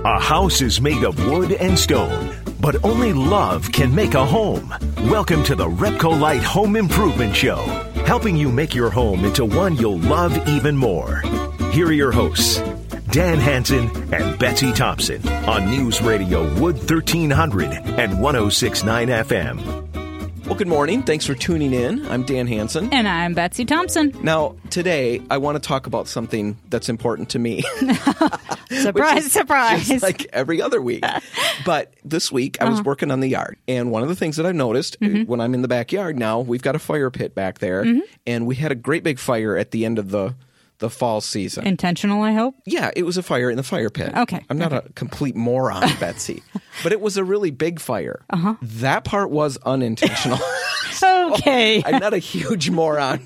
A house is made of wood and stone, but only love can make a home. Welcome to the Repco Light Home Improvement Show, helping you make your home into one you'll love even more. Here are your hosts, Dan Hansen and Betsy Thompson on News Radio Wood 1300 and 106.9 FM. Well, good morning. Thanks for tuning in. I'm Dan Hansen. And I'm Betsy Thompson. Now, today, I want to talk about something that's important to me. Surprise, surprise. Just like every other week. But this week, I was working on the yard. And one of the things that I've noticed when I'm in the backyard now, we've got a fire pit back there. And we had a great big fire at the end of the fall season. Intentional, I hope? Yeah, it was a fire in the fire pit. Okay. I'm not a complete moron, Betsy. But it was a really big fire. That part was unintentional. Okay. I'm not a huge moron.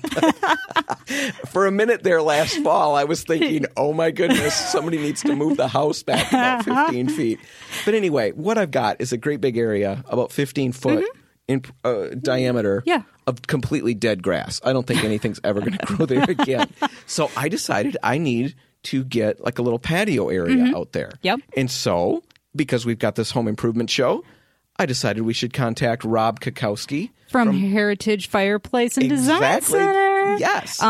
For a minute there last fall, I was thinking, oh my goodness, somebody needs to move the house back about 15 feet. But anyway, what I've got is a great big area, about 15 foot in diameter of completely dead grass. I don't think anything's ever going to grow there again. So I decided I need to get like a little patio area out there. Yep. And so, because we've got this home improvement show, I decided we should contact Rob Kukowski. From Heritage Fireplace and Design Center. Yes.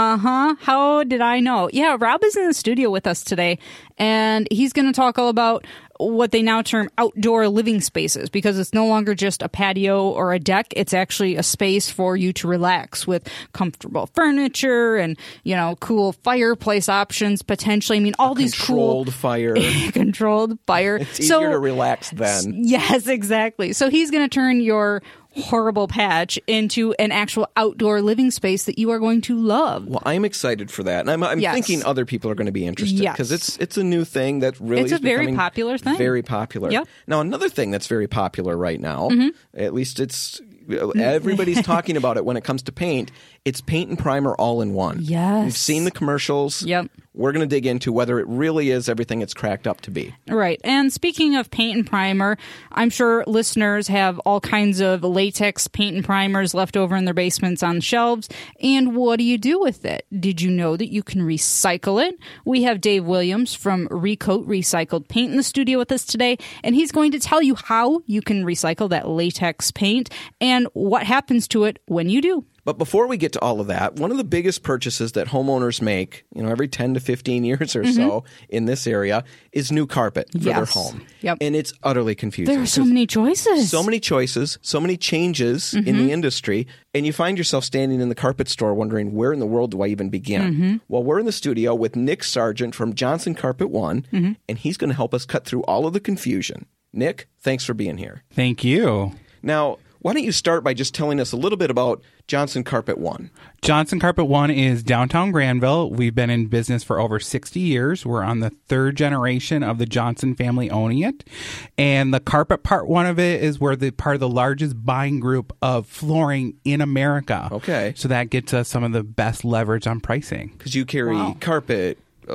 How did I know? Yeah, Rob is in the studio with us today, and he's going to talk all about what they now term outdoor living spaces, because it's no longer just a patio or a deck. It's actually a space for you to relax with comfortable furniture and, you know, cool fireplace options potentially. I mean, all these controlled fire. Controlled fire. It's easier to relax then. Yes, exactly. So he's going to turn your horrible patch into an actual outdoor living space that you are going to love. Well, I'm excited for that. And I'm thinking other people are going to be interested because it's a new thing that really is becoming very popular thing. Very popular. Yep. Now, another thing that's very popular right now, at least it's everybody's talking about it when it comes to paint, it's paint and primer all in one. Yes. We've seen the commercials. Yep. We're going to dig into whether it really is everything it's cracked up to be. Right. And speaking of paint and primer, I'm sure listeners have all kinds of latex paint and primers left over in their basements on shelves. And what do you do with it? Did you know that you can recycle it? We have Dave Williams from Recoat Recycled Paint in the studio with us today, and he's going to tell you how you can recycle that latex paint and what happens to it when you do. But before we get to all of that, one of the biggest purchases that homeowners make, every 10 to 15 years or so in this area is new carpet for their home. Yep. And it's utterly confusing. There are so many choices. So many choices, so many changes in the industry, and you find yourself standing in the carpet store wondering, where in the world do I even begin? Well, we're in the studio with Nick Sargent from Johnson Carpet One, and he's going to help us cut through all of the confusion. Nick, thanks for being here. Thank you. Now, why don't you start by just telling us a little bit about Johnson Carpet One? Johnson Carpet One is downtown Granville. We've been in business for over 60 years. We're on the third generation of the Johnson family owning it. And the carpet part one of it is where the part of the largest buying group of flooring in America. Okay. So that gets us some of the best leverage on pricing. Because you carry carpet,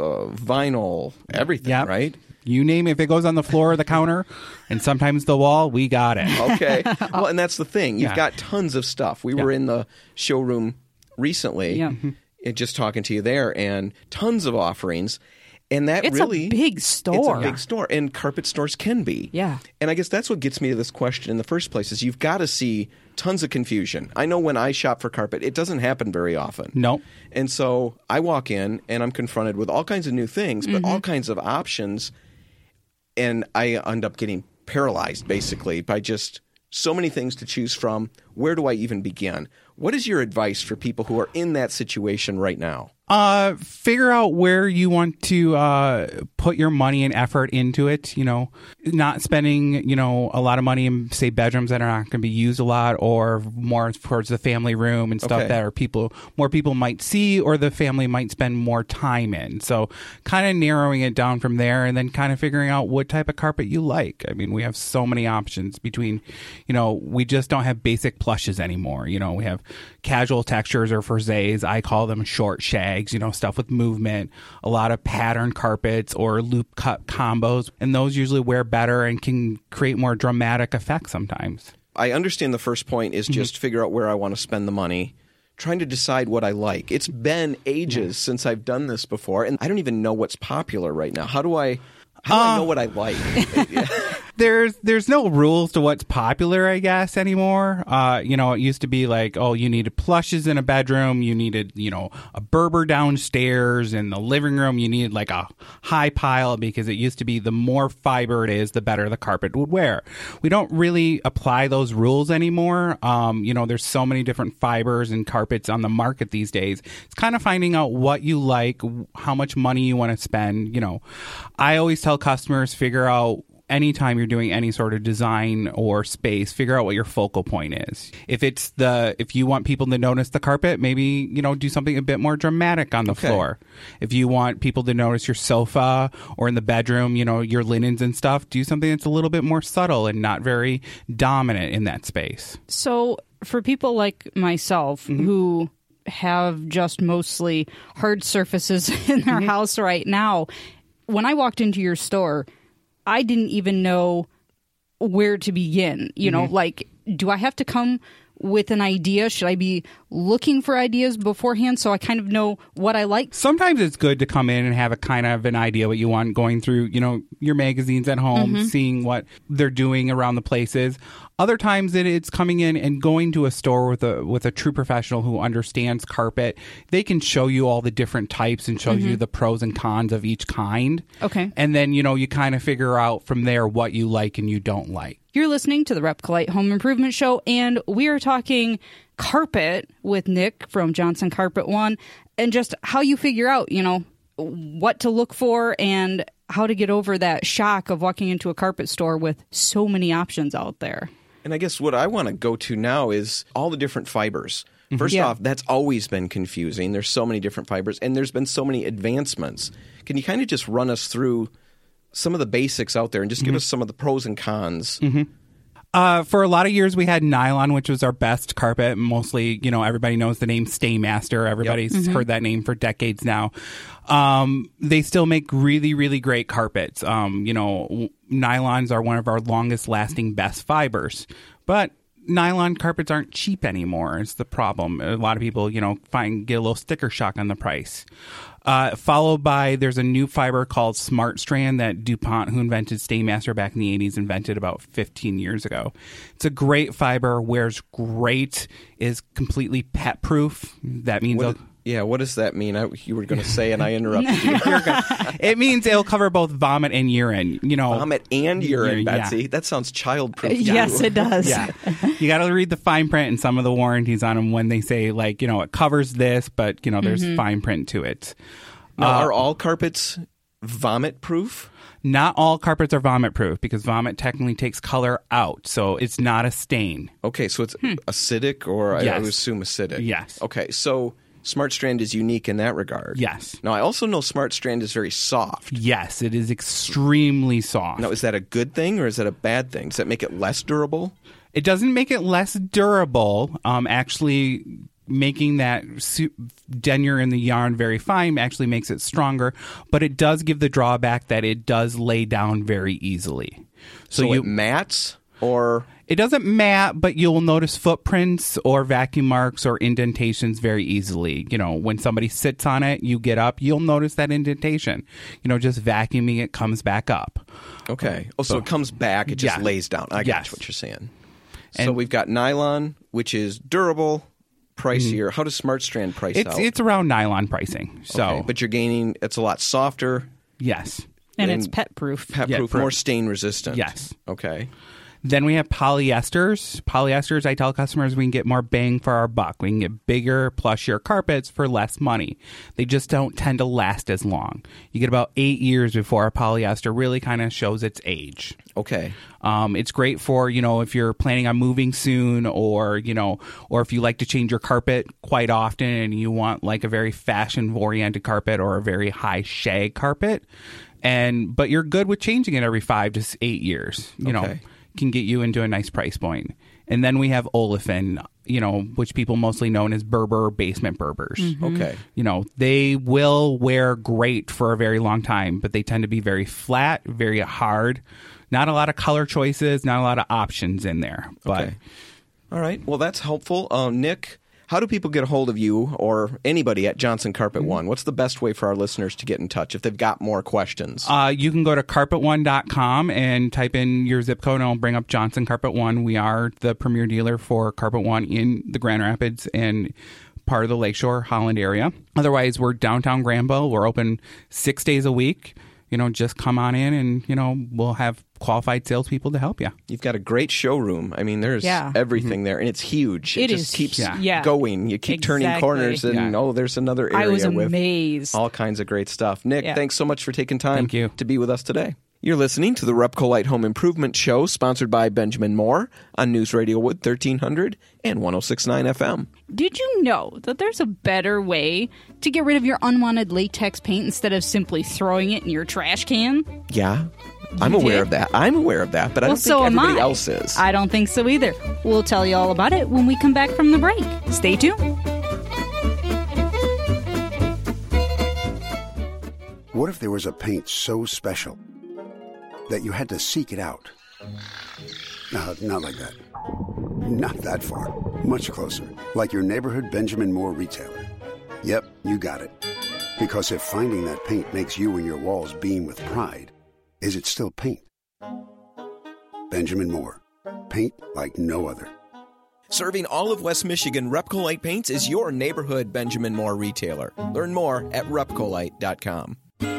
vinyl, everything, right? You name it. If it goes on the floor or the counter and sometimes the wall, we got it. Okay. Well, and that's the thing. You've got tons of stuff. We were in the showroom recently and just talking to you there, and tons of offerings. And that it's really... a big store. It's a big store, and carpet stores can be. Yeah. And I guess that's what gets me to this question in the first place, is you've got to see tons of confusion. I know when I shop for carpet, it doesn't happen very often. Nope. And so I walk in, and I'm confronted with all kinds of new things, but all kinds of options. And I end up getting paralyzed, basically, by just so many things to choose from. Where do I even begin? What is your advice for people who are in that situation right now? Figure out where you want to put your money and effort into it. Not spending a lot of money in, say, bedrooms that are not going to be used a lot, or more towards the family room and stuff that more people might see, or the family might spend more time in. So kind of narrowing it down from there, and then kind of figuring out what type of carpet you like. I mean, we have so many options between, we just don't have basic plushes anymore. We have casual textures or frisés. I call them short shags, stuff with movement, a lot of pattern carpets or loop cut combos, and those usually wear better and can create more dramatic effects sometimes. I understand the first point is just figure out where I want to spend the money, trying to decide what I like. It's been ages since I've done this before, and I don't even know what's popular right now. How do I How do I know what I like? There's no rules to what's popular, I guess, anymore. It used to be like, oh, you needed plushes in a bedroom, you needed, a Berber downstairs, in the living room you needed like a high pile, because it used to be the more fiber it is, the better the carpet would wear. We don't really apply those rules anymore. There's so many different fibers and carpets on the market these days. It's kind of finding out what you like, how much money you want to spend. I always tell customers, figure out, anytime you're doing any sort of design or space, figure out what your focal point is. If you want people to notice the carpet, maybe, do something a bit more dramatic on the floor. If you want people to notice your sofa, or in the bedroom, your linens and stuff, do something that's a little bit more subtle and not very dominant in that space. So for people like myself who have just mostly hard surfaces in their house right now, when I walked into your store, I didn't even know where to begin. Like, do I have to come with an idea? Should I be looking for ideas beforehand so I kind of know what I like? Sometimes it's good to come in and have a kind of an idea what you want, going through, your magazines at home, seeing what they're doing around the places. Other times it's coming in and going to a store with a true professional who understands carpet. They can show you all the different types and show you the pros and cons of each kind. Okay. And then, you kind of figure out from there what you like and you don't like. You're listening to the Repcolite Home Improvement Show, and we are talking carpet with Nick from Johnson Carpet One, and just how you figure out, what to look for and how to get over that shock of walking into a carpet store with so many options out there. And I guess what I want to go to now is all the different fibers. First off, that's always been confusing. There's so many different fibers, and there's been so many advancements. Can you kind of just run us through some of the basics out there and just give us some of the pros and cons? For a lot of years, we had nylon, which was our best carpet. Mostly, everybody knows the name Staymaster. Everybody's heard that name for decades now. They still make really, really great carpets. Nylons are one of our longest lasting, best fibers. But nylon carpets aren't cheap anymore. It's the problem. A lot of people, get a little sticker shock on the price. Followed by, there's a new fiber called Smart Strand that DuPont, who invented Staymaster back in the 80s, invented about 15 years ago. It's a great fiber, wears great, is completely pet proof. That means... what does that mean? You were going to say, and I interrupted you. It means it'll cover both vomit and urine. Vomit and urine, Betsy. Yeah. That sounds childproof. Yes, it does. Yeah, you got to read the fine print and some of the warranties on them when they say, it covers this, but there's fine print to it. Now, are all carpets vomit proof? Not all carpets are vomit proof, because vomit technically takes color out, so it's not a stain. Okay, so it's acidic, or yes. I would assume acidic. Yes. Okay, so Smart Strand is unique in that regard. Yes. Now, I also know Smart Strand is very soft. Yes, it is extremely soft. Now, is that a good thing or is that a bad thing? Does that make it less durable? It doesn't make it less durable. Actually, making that denier in the yarn very fine actually makes it stronger, but it does give the drawback that it does lay down very easily. So it mats, or... It doesn't mat, but you'll notice footprints or vacuum marks or indentations very easily. When somebody sits on it, you get up, you'll notice that indentation. Just vacuuming it comes back up. Okay. So it comes back, it just lays down. I get what you're saying. So we've got nylon, which is durable, pricier. How does Smart Strand price out? It's around nylon pricing. So, okay. But you're gaining, it's a lot softer. Yes. And it's pet proof. More stain resistant. Yes. Okay. Then we have polyesters. Polyesters, I tell customers we can get more bang for our buck. We can get bigger, plushier carpets for less money. They just don't tend to last as long. You get about 8 years before a polyester really kind of shows its age. Okay. It's great for, if you're planning on moving soon, or if you like to change your carpet quite often and you want like a very fashion-oriented carpet or a very high shag carpet. But you're good with changing it every 5 to 8 years, Okay. Can get you into a nice price point. And then we have olefin, which people mostly know as Berber basement Berbers. Okay. They will wear great for a very long time, but they tend to be very flat, very hard. Not a lot of color choices, not a lot of options in there. But okay. All right. Well, that's helpful. Nick, How do people get a hold of you or anybody at Johnson Carpet One? What's the best way for our listeners to get in touch if they've got more questions? You can go to carpet1.com and type in your zip code, and it'll bring up Johnson Carpet One. We are the premier dealer for Carpet One in the Grand Rapids and part of the Lakeshore, Holland area. Otherwise, we're downtown Granville. We're open 6 days a week. Just come on in and, we'll have qualified salespeople to help you. You've got a great showroom. I mean, there's everything there, and it's huge. It just keeps going. You keep turning corners, and there's another area I was with amazed. all kinds of great stuff. Nick, thanks so much for taking time to be with us today. You're listening to the Repco Light Home Improvement Show, sponsored by Benjamin Moore on News Radio Wood 1300 and 106.9 FM. Did you know that there's a better way to get rid of your unwanted latex paint instead of simply throwing it in your trash can? Yeah, I'm aware of that. But I don't think everybody else is. I don't think so either. We'll tell you all about it when we come back from the break. Stay tuned. What if there was a paint so special that you had to seek it out? No, not like that. Not that far. Much closer. Like your neighborhood Benjamin Moore retailer. Yep, you got it. Because if finding that paint makes you and your walls beam with pride, is it still paint? Benjamin Moore. Paint like no other. Serving all of West Michigan, Repco Light Paints is your neighborhood Benjamin Moore retailer. Learn more at repcolite.com.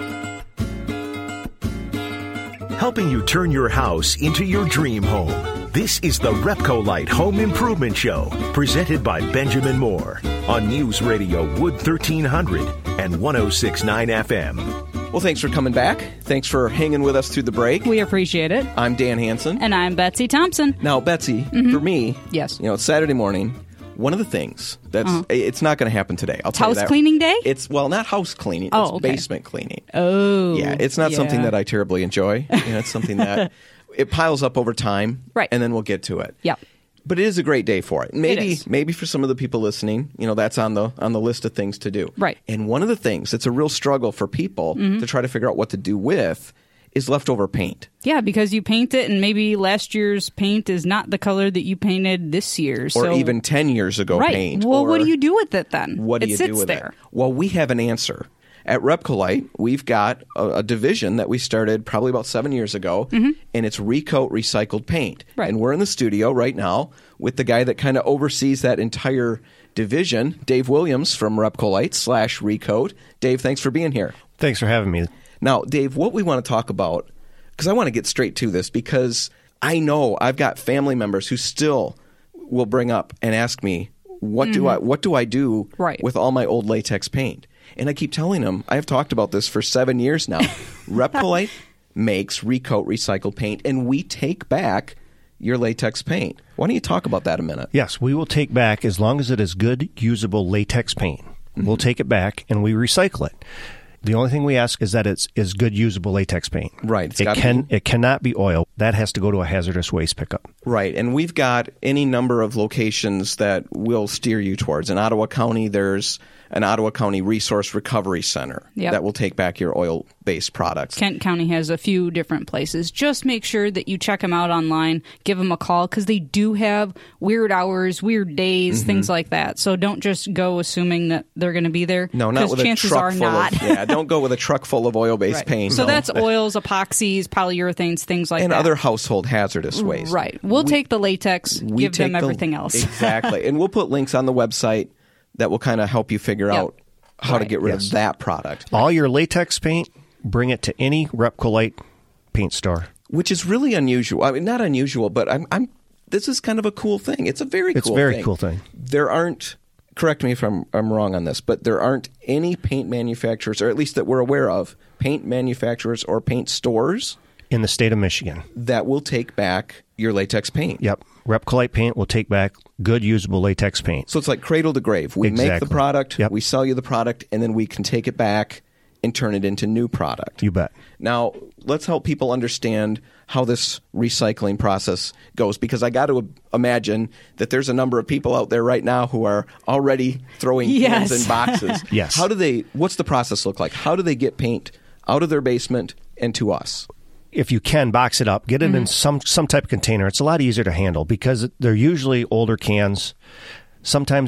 Helping you turn your house into your dream home. This is the Repco Light Home Improvement Show, presented by Benjamin Moore on News Radio Wood 1300 and 106.9 FM. Well, thanks for coming back. Thanks for hanging with us through the break. We appreciate it. I'm Dan Hansen. And I'm Betsy Thompson. Now, Betsy, for me, yes, it's Saturday morning. One of the things that's it's not going to happen today. I'll tell you that. House cleaning day? It's not house cleaning. It's basement cleaning. Oh, yeah. It's not something that I terribly enjoy. It's something that it piles up over time, right? And then we'll get to it. Yep. But it is a great day for it. Maybe for some of the people listening, that's on the list of things to do. Right. And one of the things that's a real struggle for people to try to figure out what to do with is leftover paint. Yeah, because you paint it and maybe last year's paint is not the color that you painted this year. Or even 10 years ago paint. Well, what do you do with it then? What do you do with it? Well, we have an answer. At Repco Light, we've got a division that we started probably about 7 years ago, and it's Recoat Recycled Paint. Right. And we're in the studio right now with the guy that kind of oversees that entire division, Dave Williams from Repco Light /Recoat. Dave, thanks for being here. Thanks for having me. Now, Dave, what we want to talk about, because I want to get straight to this, because I know I've got family members who still will bring up and ask me, what do I do with all my old latex paint? And I keep telling them, I have talked about this for 7 years now. Repco Light makes Recoat recycled paint, and we take back your latex paint. Why don't you talk about that a minute? Yes, we will take back, as long as it is good, usable latex paint. We'll take it back, and we recycle it. The only thing we ask is that it's good, usable latex paint. Right. It cannot be oil. That has to go to a hazardous waste pickup. Right. And we've got any number of locations that will steer you towards. In Ottawa County, there's an Ottawa County Resource Recovery Center that will take back your oil-based products. Kent County has a few different places. Just make sure that you check them out online, give them a call, because they do have weird hours, weird days, things like that. So don't just go assuming that they're going to be there. No, not with chances a truck are full not. of don't go with a truck full of oil-based paint. So that's oils, epoxies, polyurethanes, things like and that. And other household hazardous waste. Right. We'll take the latex, give them everything else. Exactly. And we'll put links on the website that will kind of help you figure out how to get rid of that product. All your latex paint, bring it to any Repco Light paint store. Which is really unusual. I mean, not unusual, but this is kind of a cool thing. It's a very cool thing. There aren't, correct me if I'm wrong on this, but there aren't any paint manufacturers, or at least that we're aware of, paint manufacturers or paint stores in the state of Michigan that will take back your latex paint. Yep. Repco Light Paint will take back good, usable latex paint. So it's like cradle to grave. We make the product, we sell you the product, and then we can take it back and turn it into new product. You bet. Now, let's help people understand how this recycling process goes, because I got to imagine that there's a number of people out there right now who are already throwing cans in boxes. Yes. What's the process look like? How do they get paint out of their basement and to us? If you can, box it up, get it in some type of container. It's a lot easier to handle because they're usually older cans. Sometimes they're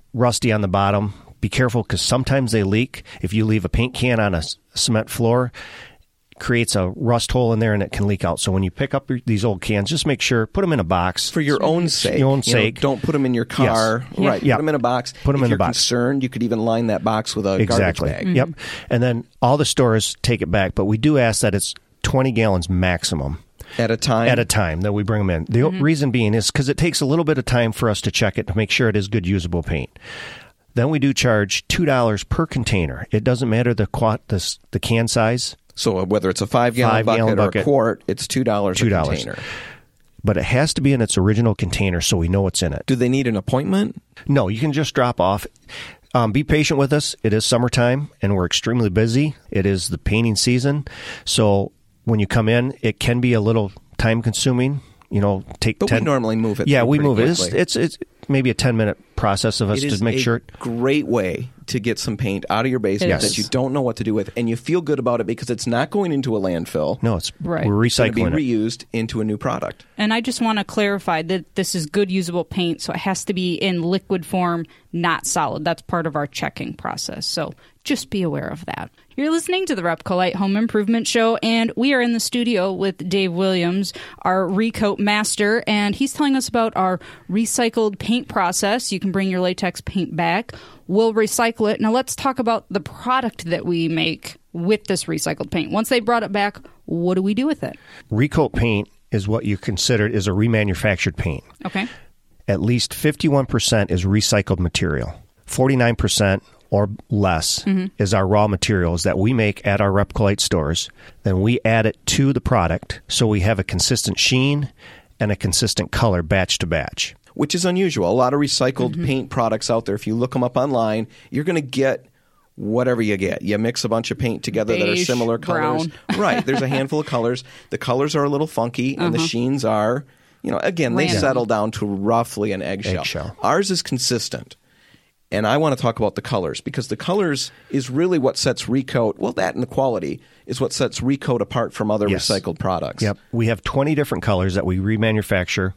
rusty on the bottom, be careful because sometimes they leak. If you leave a paint can on a cement floor, creates a rust hole in there and it can leak out. So when you pick up these old cans, just make sure, put them in a box. For your own sake. Your own sake. Don't put them in your car. Yes. Right. Yeah. Put them in a box. Put them if in you're the box. concerned, you could even line that box with a garbage bag. Yep. And then all the stores take it back, but we do ask that it's 20 gallons maximum. At a time that we bring them in. The reason being is because it takes a little bit of time for us to check it to make sure it is good usable paint. Then we do charge $2 per container. It doesn't matter the can size. So whether it's a 5-gallon bucket or a quart, it's $2 a container. But it has to be in its original container so we know what's in it. Do they need an appointment? No, you can just drop off. Be patient with us. It is summertime, and we're extremely busy. It is the painting season. So when you come in, it can be a little time-consuming. But we normally move it. Yeah, we move quickly. it. It's maybe a 10-minute process of us to make sure. It is a great way to get some paint out of your basement that you don't know what to do with, and you feel good about it because it's not going into a landfill. No, it's Right. we're It's going recycling to be reused into a new product. And I just want to clarify that this is good usable paint, so it has to be in liquid form, not solid. That's part of our checking process. So just be aware of that. You're listening to the Repcolite Home Improvement Show, and we are in the studio with Dave Williams, our Recoat master, and he's telling us about our recycled paint process. You can bring your latex paint back. We'll recycle it. Now let's talk about the product that we make with this recycled paint. Once they brought it back, what do we do with it? Recoat paint is what you consider is a remanufactured paint. Okay. At least 51% is recycled material. 49% or less is our raw materials that we make at our Repcolite stores. Then we add it to the product so we have a consistent sheen and a consistent color batch to batch. Which is unusual. A lot of recycled paint products out there, if you look them up online, you're going to get whatever you get. You mix a bunch of paint together that are Beige, similar colors. Right. There's a handful of colors. The colors are a little funky, and the sheens are, again, they Random. settle down to roughly an eggshell. Ours is consistent. And I want to talk about the colors because the colors is really what sets Recoat, well, that and the quality is what sets Recoat apart from other recycled products. Yep. We have 20 different colors that we remanufacture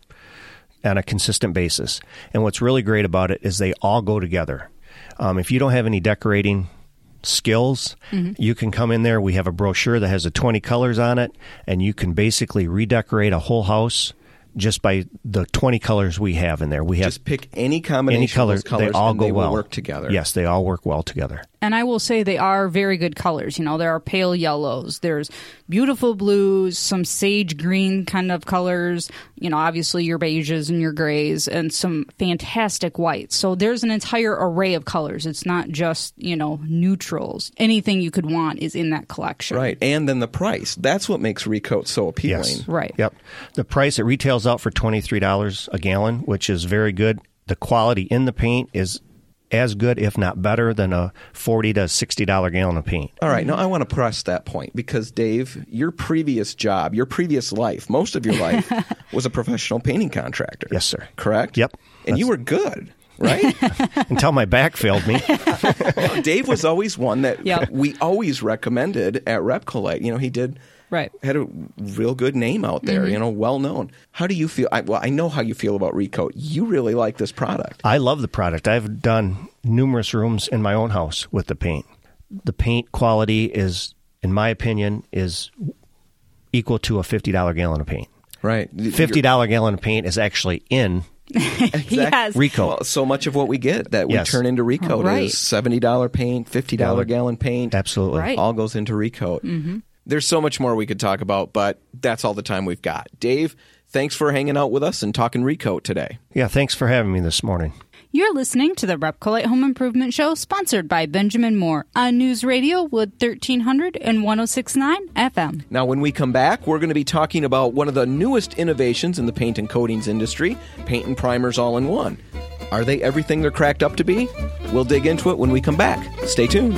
on a consistent basis. And what's really great about it is they all go together. If you don't have any decorating skills, you can come in there. We have a brochure that has the 20 colors on it, and you can basically redecorate a whole house just by the 20 colors we have in there. We have just pick any combination of those colors, they all and go they well. will work together. Yes, they all work well together. And I will say they are very good colors. There are pale yellows, there's beautiful blues, some sage green kind of colors, obviously your beiges and your grays, and some fantastic whites. So there's an entire array of colors. It's not just, neutrals. Anything you could want is in that collection. Right. And then the price. That's what makes Recoat so appealing. Yes. Right. Yep. The price, it retails out for $23 a gallon, which is very good. The quality in the paint is as good, if not better, than a $40 to $60 gallon of paint. All right. Now, I want to press that point because, Dave, your previous job, your previous life, most of your life was a professional painting contractor. Yes, sir. Correct? Yep. And you were good, right? Until my back failed me. Well, Dave was always one that Yep. we always recommended at Repcolite. He did. Right. Had a real good name out there, well known. How do you feel? I know how you feel about Recoat. You really like this product. I love the product. I've done numerous rooms in my own house with the paint. The paint quality is, in my opinion, is equal to a $50 gallon of paint. Right. $50 gallon of paint is actually in Yes. Recoat. Well, so much of what we get that we Yes. turn into Recoat Right. is $70 paint, $50 gallon paint. Absolutely. Right. All goes into Recoat. There's so much more we could talk about, but that's all the time we've got. Dave, thanks for hanging out with us and talking Recoat today. Yeah, thanks for having me this morning. You're listening to the Repcolite Home Improvement Show, sponsored by Benjamin Moore on News Radio Wood 1300 and 106.9 FM. Now, when we come back, we're going to be talking about one of the newest innovations in the paint and coatings industry, paint and primers all in one. Are they everything they're cracked up to be? We'll dig into it when we come back. Stay tuned.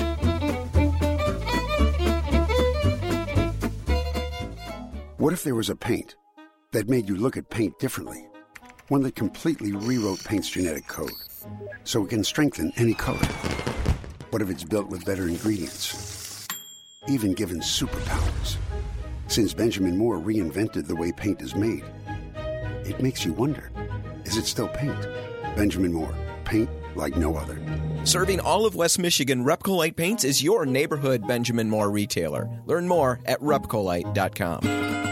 What if there was a paint that made you look at paint differently? One that completely rewrote paint's genetic code so it can strengthen any color. What if it's built with better ingredients, even given superpowers? Since Benjamin Moore reinvented the way paint is made, it makes you wonder, is it still paint? Benjamin Moore, paint like no other. Serving all of West Michigan, Repcolite Paints is your neighborhood Benjamin Moore retailer. Learn more at repcolite.com.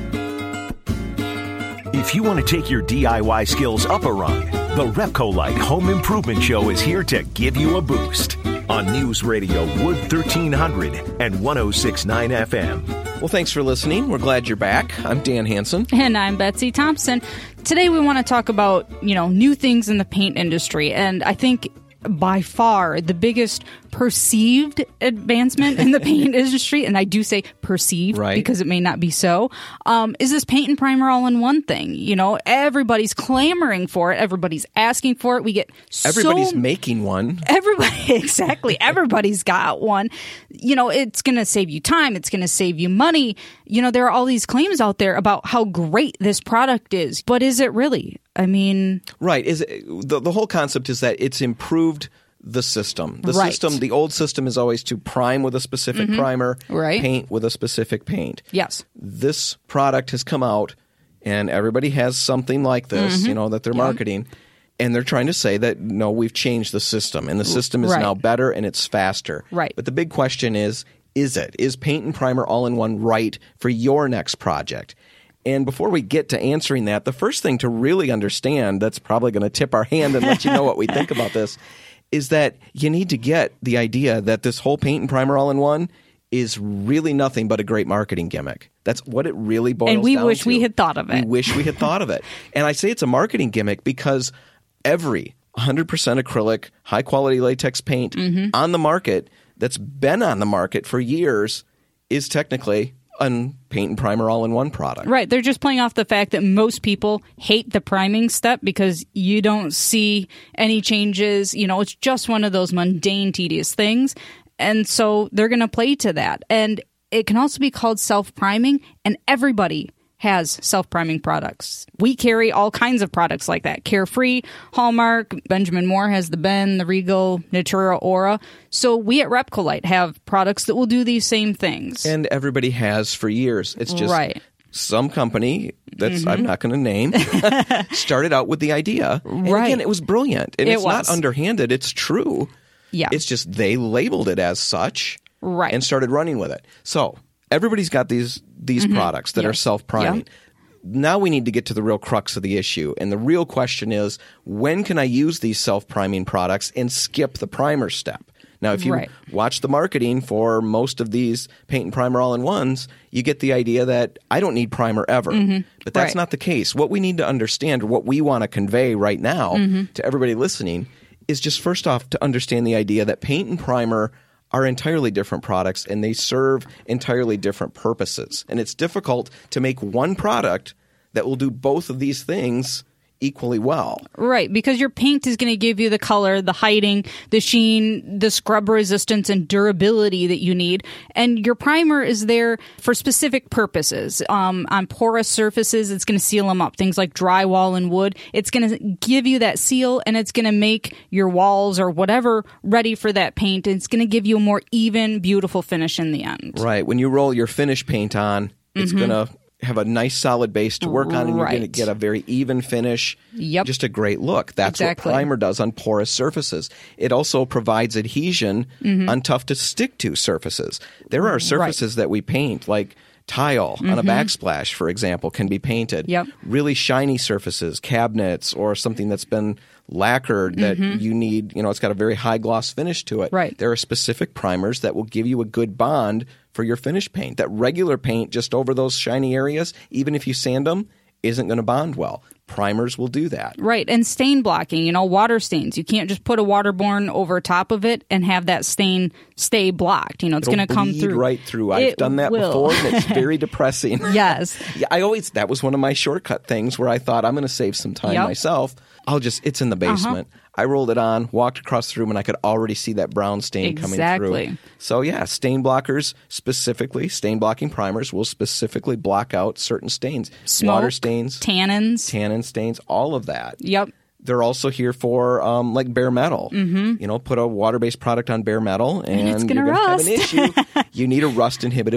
If you want to take your DIY skills up a rung, the Repcolite Home Improvement Show is here to give you a boost. On News Radio Wood 1300 and 106.9 FM. Well, thanks for listening. We're glad you're back. I'm Dan Hansen. And I'm Betsy Thompson. Today we want to talk about, new things in the paint industry. And I think by far the biggest perceived advancement in the paint industry, and I do say perceived because it may not be so, is this paint and primer all-in-one thing. Everybody's clamoring for it. Everybody's asking for it. Everybody's making one. Exactly. Everybody's got one. It's going to save you time. It's going to save you money. There are all these claims out there about how great this product is. But is it really? Right. The whole concept is that it's improved the system. The old system is always to prime with a specific primer, paint with a specific paint. Yes. This product has come out, and everybody has something like this, that they're marketing. And they're trying to say that, no, we've changed the system, and the system is now better and it's faster. Right. But the big question is it? Is paint and primer all-in-one right for your next project? And before we get to answering that, the first thing to really understand that's probably going to tip our hand and let you know what we think about this is that you need to get the idea that this whole paint and primer all-in-one is really nothing but a great marketing gimmick. That's what it really boils down to. And we wish we had thought of it. We wish we had thought of it. And I say it's a marketing gimmick because every 100% acrylic, high-quality latex paint on the market that's been on the market for years is technically a paint and primer all-in-one product. Right. They're just playing off the fact that most people hate the priming step because you don't see any changes. It's just one of those mundane, tedious things. And so they're going to play to that. And it can also be called self-priming, and everybody has self-priming products. We carry all kinds of products like that. Carefree, Hallmark, Benjamin Moore has the Ben, the Regal, Natura Aura. So we at Repcolite have products that will do these same things. And everybody has for years. It's just some company that's I'm not going to name started out with the idea. And again, it was brilliant. And it's not underhanded. It's true. Yeah. It's just they labeled it as such and started running with it. So everybody's got these products that are self-priming. Yeah. Now we need to get to the real crux of the issue. And the real question is, when can I use these self-priming products and skip the primer step? Now, if you watch the marketing for most of these paint and primer all-in-ones, you get the idea that I don't need primer ever. But that's not the case. What we need to understand, or what we want to convey right now to everybody listening, is just first off to understand the idea that paint and primer are entirely different products, and they serve entirely different purposes. And it's difficult to make one product that will do both of these things equally well. Right, because your paint is going to give you the color, the hiding, the sheen, the scrub resistance and durability that you need. And your primer is there for specific purposes. On porous surfaces, it's going to seal them up. Things like drywall and wood, it's going to give you that seal, and it's going to make your walls or whatever ready for that paint. It's going to give you a more even, beautiful finish in the end. Right. When you roll your finish paint on, it's going to have a nice solid base to work on, and you're going to get a very even finish, just a great look. That's what primer does on porous surfaces. It also provides adhesion on tough-to-stick-to surfaces. There are surfaces that we paint, like tile on a backsplash, for example, can be painted. Really shiny surfaces, cabinets, or something that's been lacquered that you need, it's got a very high gloss finish to it. There are specific primers that will give you a good bond for your finish paint. That regular paint just over those shiny areas, even if you sand them, isn't going to bond well. Primers will do that. Right. And stain blocking, water stains. You can't just put a waterborne over top of it and have that stain stay blocked. It's going to come through. Right through. I've done that before, and it's very depressing. Yes. That was one of my shortcut things where I thought I'm going to save some time myself. It's in the basement. I rolled it on, walked across the room, and I could already see that brown stain coming through. So, stain blockers specifically, stain blocking primers will specifically block out certain stains. Smoke, water stains. Tannin stains, all of that. Yep. They're also here for like bare metal. Put a water-based product on bare metal, and it's you're going to have an issue. You need a rust-inhibitive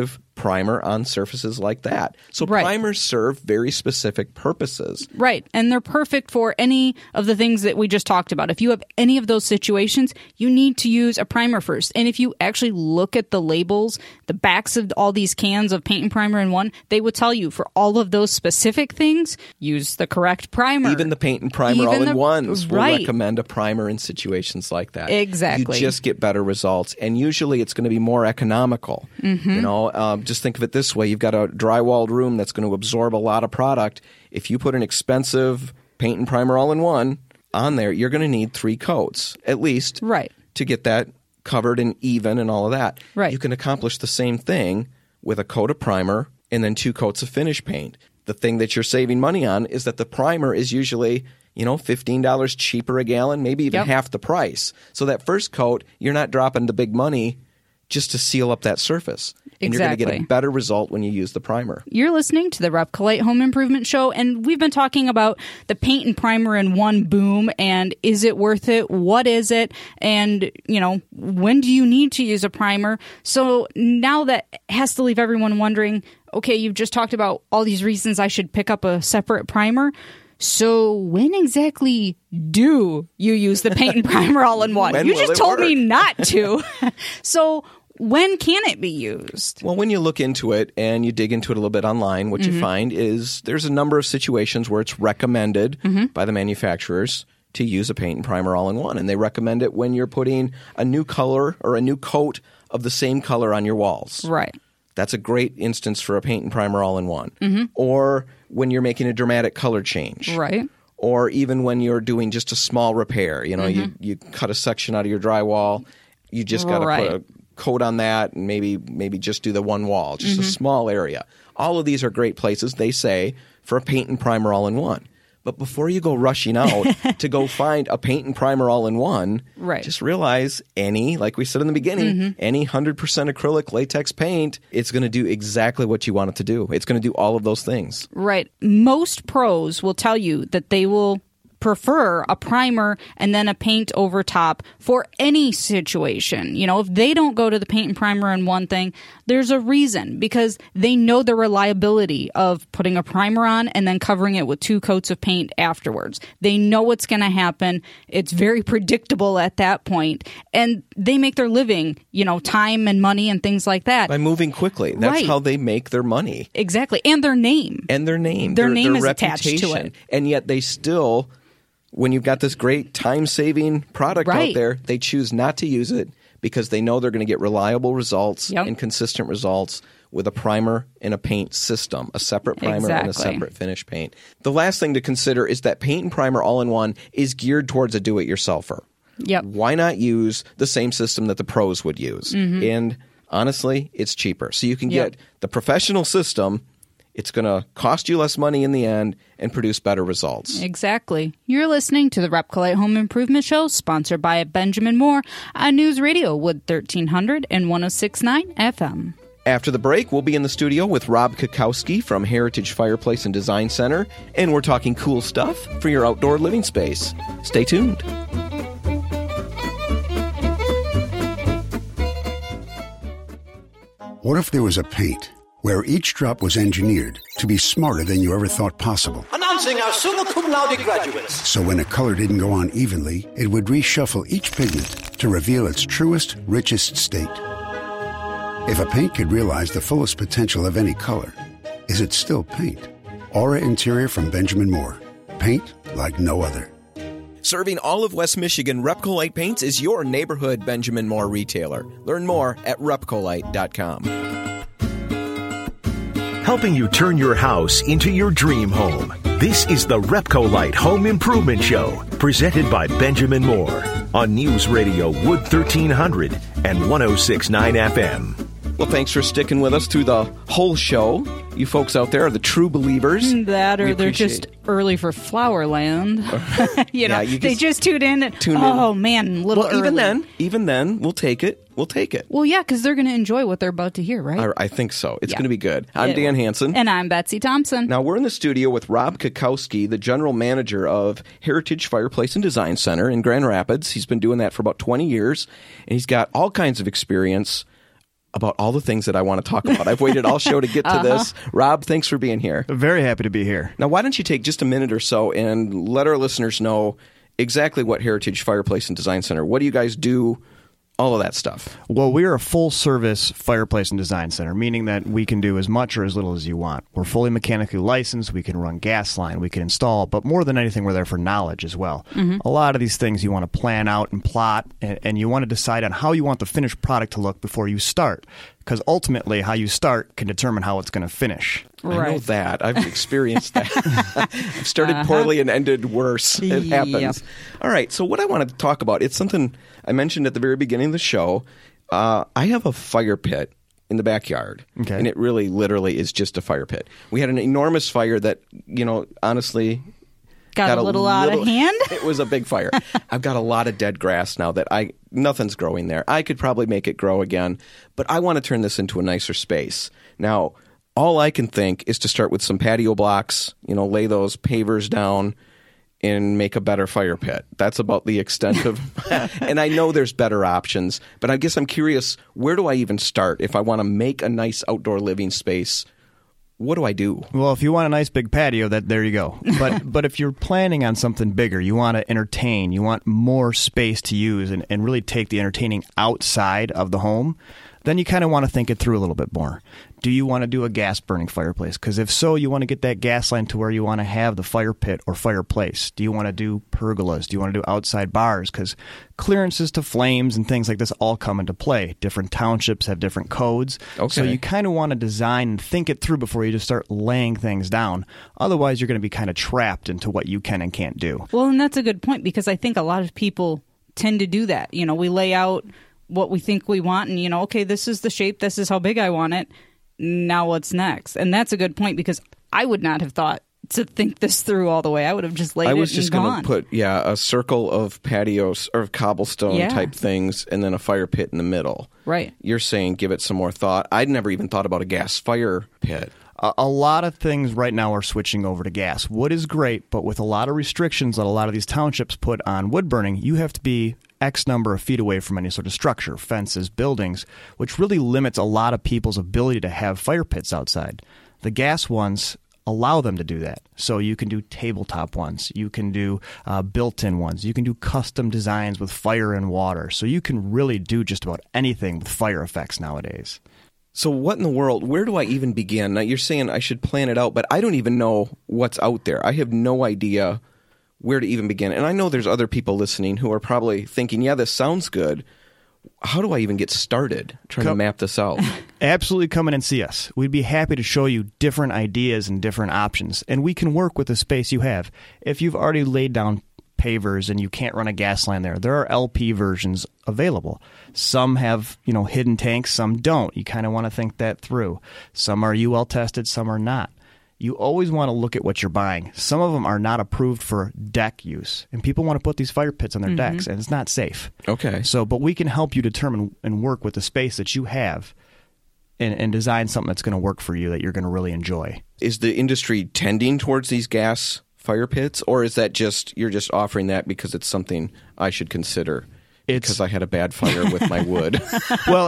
primer on surfaces like that. So Right. primers serve very specific purposes. Right. And they're perfect for any of the things that we just talked about. If you have any of those situations, you need to use a primer first. And if you actually look at the labels, the backs of all these cans of paint and primer in one, they would tell you for all of those specific things, use the correct primer. Even the paint and primer Even all-in-ones will right. recommend a primer in situations like that. Exactly. You just get better results, and usually it's going to be more economical. Mm-hmm. You know, just think of it this way. You've got a drywalled room that's going to absorb a lot of product. If you put an expensive paint and primer all-in-one on there, you're going to need 3 coats, at least, Right. to get that covered and even and all of that. Right. You can accomplish the same thing with a coat of primer and then 2 coats of finish paint. The thing that you're saving money on is that the primer is usually, $15 cheaper a gallon, maybe even Yep. half the price. So that first coat, you're not dropping the big money just to seal up that surface. And you're going to get a Exactly. better result when you use the primer. You're listening to the Repcolite Home Improvement Show, and we've been talking about the paint and primer in one boom, and is it worth it? What is it? And, when do you need to use a primer? So now that has to leave everyone wondering, okay, you've just talked about all these reasons I should pick up a separate primer. So when exactly do you use the paint and primer all in one? When You will just it told me work? not to. So when can it be used? Well, when you look into it and you dig into it a little bit online, what you find is there's a number of situations where it's recommended by the manufacturers to use a paint and primer all-in-one. And they recommend it when you're putting a new color or a new coat of the same color on your walls. Right. That's a great instance for a paint and primer all-in-one. Or when you're making a dramatic color change. Right. Or even when you're doing just a small repair. You cut a section out of your drywall. You just got to Right. put a coat on that and maybe just do the one wall, just a small area. All of these are great places, they say, for a paint and primer all-in-one. But before you go rushing out to go find a paint and primer all-in-one, Right. just realize like we said in the beginning, any 100% acrylic latex paint, it's going to do exactly what you want it to do. It's going to do all of those things. Right. Most pros will tell you that they will prefer a primer and then a paint over top for any situation. If they don't go to the paint and primer in one thing, there's a reason, because they know the reliability of putting a primer on and then covering it with 2 coats of paint afterwards. They know what's going to happen. It's very predictable at that point, and they make their living, time and money and things like that. By moving quickly. That's Right. how they make their money. Exactly. And their name. And their name. Their their name is attached to reputation. it. And yet they still, when you've got this great time-saving product Right. out there, they choose not to use it because they know they're going to get reliable results Yep. and consistent results with a primer and a paint system, a separate primer and a Exactly. separate finish paint. The last thing to consider is that paint and primer all-in-one is geared towards a do-it-yourselfer. Yep. Why not use the same system that the pros would use? And honestly, it's cheaper. So you can Yep. get the professional system. It's going to cost you less money in the end and produce better results. Exactly. You're listening to the Repcolite Home Improvement Show, sponsored by Benjamin Moore on News Radio Wood 1300 and 106.9 FM. After the break, we'll be in the studio with Rob Kukowski from Heritage Fireplace and Design Center, and we're talking cool stuff for your outdoor living space. Stay tuned. What if there was a paint where each drop was engineered to be smarter than you ever thought possible? Announcing our summa cum laude graduates. So when a color didn't go on evenly, it would reshuffle each pigment to reveal its truest, richest state. If a paint could realize the fullest potential of any color, is it still paint? Aura Interior from Benjamin Moore. Paint like no other. Serving all of West Michigan, Repcolite Paints is your neighborhood Benjamin Moore retailer. Learn more at repcolite.com. Helping you turn your house into your dream home. This is the Repcolite Home Improvement Show, presented by Benjamin Moore on News Radio Wood 1300 and 106.9 FM. Well, thanks for sticking with us through the whole show. You folks out there are the true believers. That or We they're appreciate just it. early for Flowerland. you they just tune in. Oh, man, little Well, early. even then, we'll take it. We'll take it. Well, yeah, because they're going to enjoy what they're about to hear, right? I think so. It's Yeah. going to be good. I'm It Dan will. Hansen. And I'm Betsy Thompson. Now, we're in the studio with Rob Kukowski, the general manager of Heritage Fireplace and Design Center in Grand Rapids. He's been doing that for about 20 years, and he's got all kinds of experience about all the things that I want to talk about. I've waited all show to get to this. Rob, thanks for being here. Very happy to be here. Now, why don't you take just a minute or so and let our listeners know exactly what Heritage Fireplace and Design Center, what do you guys do, all of that stuff? Well, we are a full-service fireplace and design center, meaning that we can do as much or as little as you want. We're fully mechanically licensed. We can run gas line. We can install. But more than anything, we're there for knowledge as well. A lot of these things you want to plan out and plot, and you want to decide on how you want the finished product to look before you start. Because ultimately, how you start can determine how it's going to finish. Right. I know that. I've experienced that. I've started poorly and ended worse. It happens. Yep. All right. So what I wanted to talk about, it's something I mentioned at the very beginning of the show. I have a fire pit in the backyard. Okay. And it really, literally is just a fire pit. We had an enormous fire that, honestly... Got a little out of hand? It was a big fire. I've got a lot of dead grass now that nothing's growing there. I could probably make it grow again, but I want to turn this into a nicer space. Now, all I can think is to start with some patio blocks, lay those pavers down and make a better fire pit. That's about the extent of and I know there's better options, but I guess I'm curious, where do I even start if I want to make a nice outdoor living space? What do I do? Well, if you want a nice big patio, there you go. But if you're planning on something bigger, you want to entertain, you want more space to use and really take the entertaining outside of the home, then you kind of want to think it through a little bit more. Do you want to do a gas-burning fireplace? Because if so, you want to get that gas line to where you want to have the fire pit or fireplace. Do you want to do pergolas? Do you want to do outside bars? Because clearances to flames and things like this all come into play. Different townships have different codes. Okay. So you kind of want to design and think it through before you just start laying things down. Otherwise, you're going to be kind of trapped into what you can and can't do. Well, and that's a good point, because I think a lot of people tend to do that. We lay out what we think we want and, okay, this is the shape, this is how big I want it. Now what's next? And that's a good point, because I would not have thought to think this through all the way. I would have just laid it and gone. I was just going to put, a circle of patios or cobblestone type things and then a fire pit in the middle. Right. You're saying give it some more thought. I'd never even thought about a gas fire pit. A lot of things right now are switching over to gas. Wood is great, but with a lot of restrictions that a lot of these townships put on wood burning, you have to be X number of feet away from any sort of structure, fences, buildings, which really limits a lot of people's ability to have fire pits outside. The gas ones allow them to do that. So you can do tabletop ones. You can do built-in ones. You can do custom designs with fire and water. So you can really do just about anything with fire effects nowadays. So what in the world, where do I even begin? Now, you're saying I should plan it out, but I don't even know what's out there. I have no idea where to even begin. And I know there's other people listening who are probably thinking, yeah, this sounds good. How do I even get started trying to map this out? Absolutely come in and see us. We'd be happy to show you different ideas and different options. And we can work with the space you have. If you've already laid down pavers and you can't run a gas line there are LP versions available. Some have, hidden tanks, some don't. You kind of want to think that through. Some are UL tested, some are not. You always want to look at what you're buying. Some of them are not approved for deck use, and people want to put these fire pits on their decks, and it's not safe. Okay. But we can help you determine and work with the space that you have and design something that's going to work for you that you're going to really enjoy. Is the industry tending towards these gas fire pits, or is that you're just offering that because it's something I should consider? Because I had a bad fire with my wood. Well,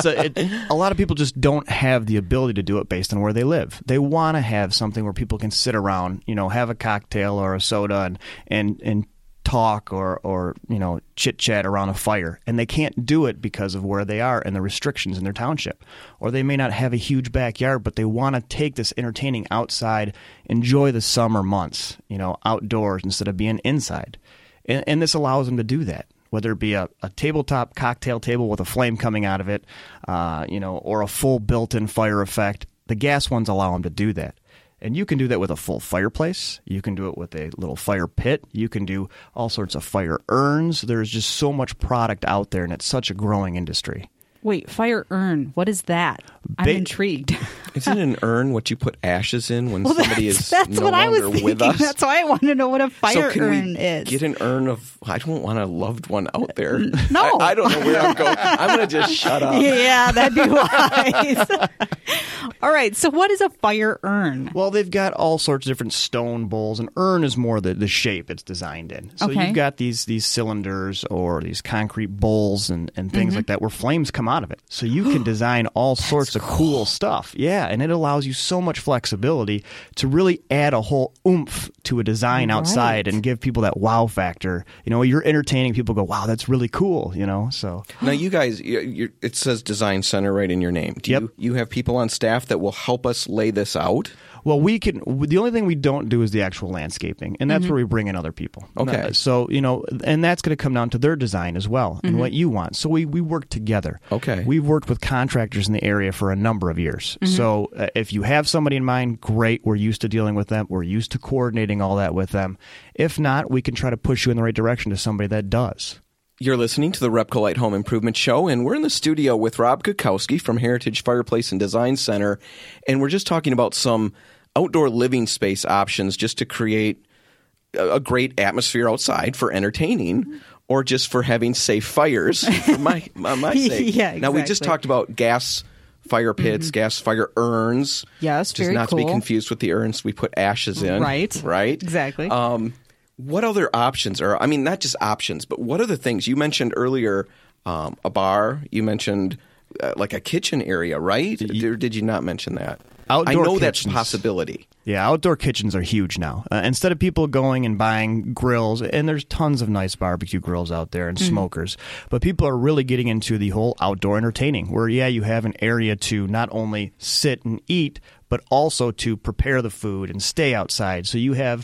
a lot of people just don't have the ability to do it based on where they live. They want to have something where people can sit around, have a cocktail or a soda and talk or chit chat around a fire, and they can't do it because of where they are and the restrictions in their township. Or they may not have a huge backyard, but they want to take this entertaining outside, enjoy the summer months, outdoors instead of being inside. And this allows them to do that. Whether it be a tabletop cocktail table with a flame coming out of it, or a full built-in fire effect, the gas ones allow them to do that. And you can do that with a full fireplace. You can do it with a little fire pit. You can do all sorts of fire urns. There's just so much product out there, and it's such a growing industry. Wait, fire urn. What is that? I'm intrigued. Isn't an urn what you put ashes in when somebody is no what I was longer thinking. with us? That's why I want to know what a fire can urn we is. Get an urn of. I don't want a loved one out there. No. I don't know where I'm going. I'm going to just shut up. Yeah, that'd be wise. All All right. So what is a fire urn? Well, they've got all sorts of different stone bowls. An urn is more the shape it's designed in. So Okay. you've got these cylinders or these concrete bowls and things like that where flames come out of it. So you can design all sorts of cool stuff. Yeah, and it allows you so much flexibility to really add a whole oomph to a design outside and give people that wow factor. You know, you're entertaining people go, wow, that's really cool, you know? So Now, you guys, it says Design Center right in your name. Do you have people on staff that will help us lay this out? Well, the only thing we don't do is the actual landscaping, and that's where we bring in other people. Okay. So, you know, and that's going to come down to their design as well and what you want. So we work together. Okay. We've worked with contractors in the area for a number of years. So if you have somebody in mind, great. We're used to dealing with them. We're used to coordinating all that with them. If not, we can try to push you in the right direction to somebody that does. You're listening to the Repco Light Home Improvement Show, and we're in the studio with Rob Kukowski from Heritage Fireplace and Design Center, and we're just talking about some outdoor living space options just to create a great atmosphere outside for entertaining or just for having safe fires for my sake. Yeah, Now, we just exactly. talked about gas fire pits, gas fire urns. Yes, just very not to be cool. confused with the urns we put ashes in. Right. Exactly. What other options are, I mean, not just options, but what other things? You mentioned earlier a bar. You mentioned like a kitchen area, right? Or did you not mention that? Outdoor I know that's a kitchens. possibility. Yeah, outdoor kitchens are huge now. Instead of people going and buying grills, and there's tons of nice barbecue grills out there and smokers, but people are really getting into the whole outdoor entertaining where, yeah, you have an area to not only sit and eat, but also to prepare the food and stay outside. So you have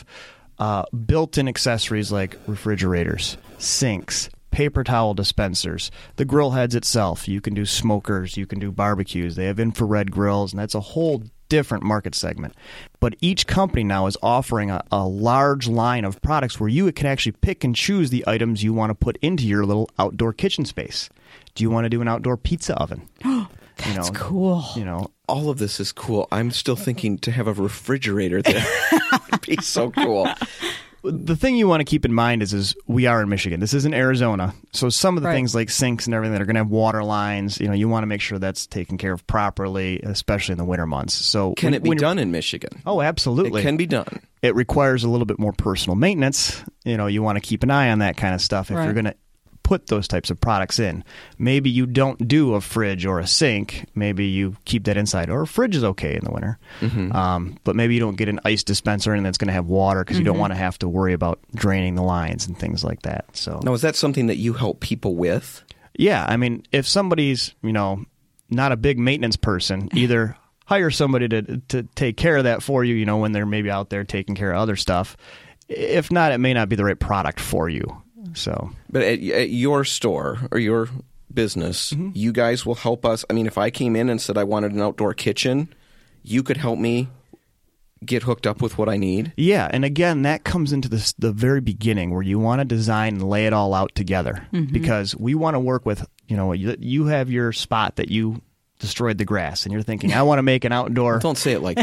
built-in accessories like refrigerators, sinks, paper towel dispensers, the grill heads itself. You can do smokers, you can do barbecues. They have infrared grills, and that's a whole different market segment. But each company now is offering a large line of products where you can actually pick and choose the items you want to put into your little outdoor kitchen space. Do you want to do an outdoor pizza oven? That's cool. You know, All of this is cool. I'm still thinking to have a refrigerator there would be so cool. the thing you want to keep in mind is we are in Michigan. This isn't Arizona. So some of the things like sinks and everything that are going to have water lines, you know, you want to make sure that's taken care of properly, especially in the winter months. So Can it be done in Michigan? Oh, absolutely. It can be done. It requires a little bit more personal maintenance. You know, you want to keep an eye on that kind of stuff if you're going to put those types of products in. Maybe you don't do a fridge or a sink. Maybe you keep that inside. Or a fridge is okay in the winter. But maybe you don't get an ice dispenser in that's going to have water because you don't want to have to worry about draining the lines and things like that. So Now, is that something that you help people with? yeah, I mean, if somebody's, you know, not a big maintenance person, either hire somebody to take care of that for you, you know, when they're maybe out there taking care of other stuff. If not, it may not be the right product for you. So, But at your store or your business, you guys will help us. I mean, if I came in and said I wanted an outdoor kitchen, you could help me get hooked up with what I need. yeah, and again, that comes into the very beginning where you want to design and lay it all out together because we want to work with, you know, you have your spot that you destroyed the grass and you're thinking, I want to make an outdoor. Don't say it like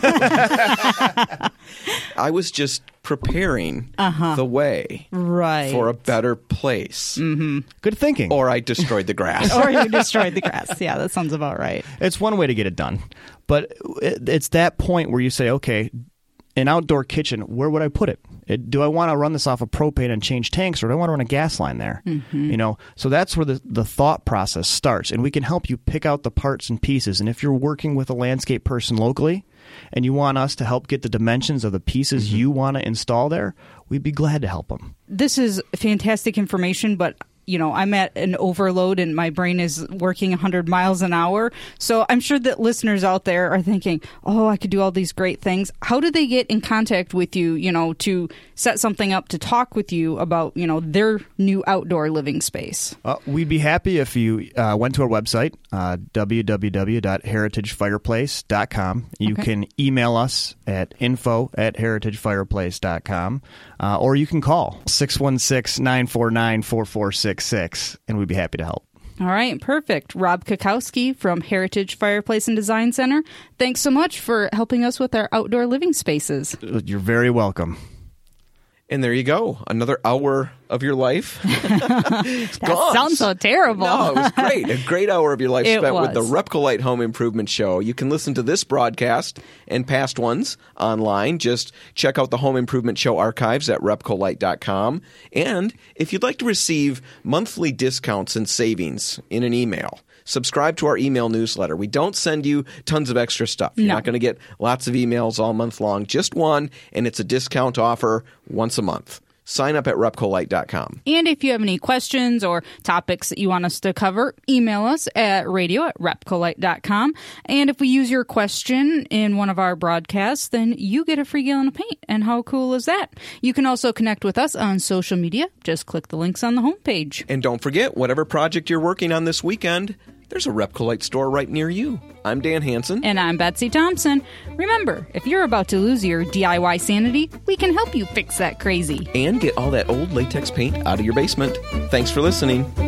that. I was just preparing the way for a better place. Good thinking. Or I destroyed the grass. Or you destroyed the grass. Yeah, that sounds about right. It's one way to get it done. But it's that point where you say, okay, an outdoor kitchen, where would I put it? Do I want to run this off of propane and change tanks, or do I want to run a gas line there? You know, so that's where the thought process starts, and we can help you pick out the parts and pieces. And if you're working with a landscape person locally and you want us to help get the dimensions of the pieces you want to install there, we'd be glad to help them. This is fantastic information, but you know, I'm at an overload and my brain is working 100 miles an hour. So I'm sure that listeners out there are thinking, oh, I could do all these great things. How do they get in contact with you, you know, to set something up to talk with you about, you know, their new outdoor living space? We'd be happy if you went to our website, www.heritagefireplace.com. You can email us at info@heritagefireplace.com, or you can call 616-949-4466, and we'd be happy to help. All right, perfect. Rob Kukowski from Heritage Fireplace and Design Center. Thanks so much for helping us with our outdoor living spaces. You're very welcome. And there you go. Another hour of your life. That sounds so terrible. No, it was great. A great hour of your life It spent with the was. Repcolite Home Improvement Show. You can listen to this broadcast and past ones online. Just check out the Home Improvement Show archives at repcolite.com. And if you'd like to receive monthly discounts and savings in an email, subscribe to our email newsletter. We don't send you tons of extra stuff. You're No. not going to get lots of emails all month long. Just one, and it's a discount offer once a month. Sign up at repcolite.com. And if you have any questions or topics that you want us to cover, email us at radio@repcolite.com. And if we use your question in one of our broadcasts, then you get a free gallon of paint. And how cool is that? You can also connect with us on social media. Just click the links on the homepage. And don't forget, whatever project you're working on this weekend, there's a Repcolite store right near you. I'm Dan Hansen. And I'm Betsy Thompson. Remember, if you're about to lose your DIY sanity, we can help you fix that crazy. And get all that old latex paint out of your basement. Thanks for listening.